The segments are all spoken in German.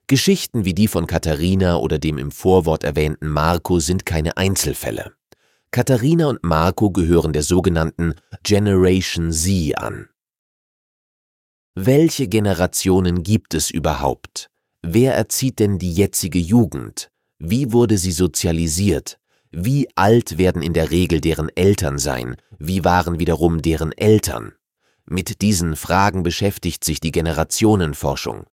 Geschichten wie die von Katharina oder dem im Vorwort erwähnten Marco sind keine Einzelfälle. Katharina und Marco gehören der sogenannten Generation Z an. Welche Generationen gibt es überhaupt? Wer erzieht denn die jetzige Jugend? Wie wurde sie sozialisiert? Wie alt werden in der Regel deren Eltern sein? Wie waren wiederum deren Eltern? Mit diesen Fragen beschäftigt sich die Generationenforschung.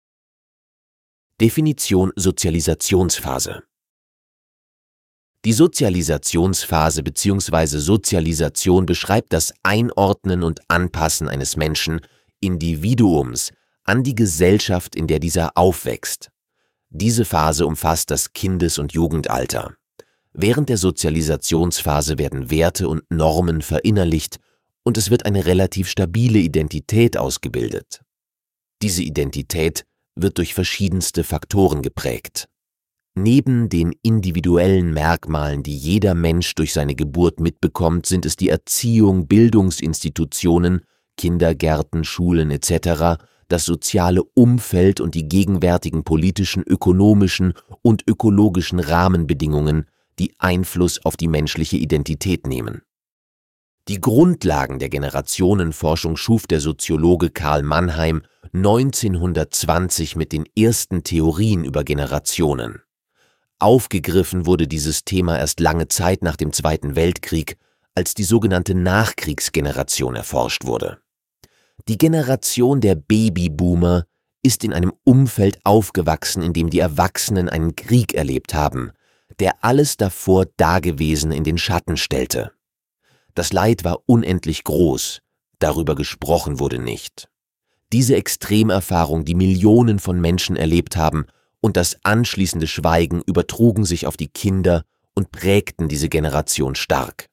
Definition Sozialisationsphase. Die Sozialisationsphase bzw. Sozialisation beschreibt das Einordnen und Anpassen eines Menschen, Individuums, an die Gesellschaft, in der dieser aufwächst. Diese Phase umfasst das Kindes- und Jugendalter. Während der Sozialisationsphase werden Werte und Normen verinnerlicht und es wird eine relativ stabile Identität ausgebildet. Diese Identität wird durch verschiedenste Faktoren geprägt. Neben den individuellen Merkmalen, die jeder Mensch durch seine Geburt mitbekommt, sind es die Erziehung, Bildungsinstitutionen, Kindergärten, Schulen etc., das soziale Umfeld und die gegenwärtigen politischen, ökonomischen und ökologischen Rahmenbedingungen, die Einfluss auf die menschliche Identität nehmen. Die Grundlagen der Generationenforschung schuf der Soziologe Karl Mannheim 1920 mit den ersten Theorien über Generationen. Aufgegriffen wurde dieses Thema erst lange Zeit nach dem Zweiten Weltkrieg, als die sogenannte Nachkriegsgeneration erforscht wurde. Die Generation der Babyboomer ist in einem Umfeld aufgewachsen, in dem die Erwachsenen einen Krieg erlebt haben, der alles davor Dagewesene in den Schatten stellte. Das Leid war unendlich groß, darüber gesprochen wurde nicht. Diese Extremerfahrung, die Millionen von Menschen erlebt haben, und das anschließende Schweigen übertrugen sich auf die Kinder und prägten diese Generation stark.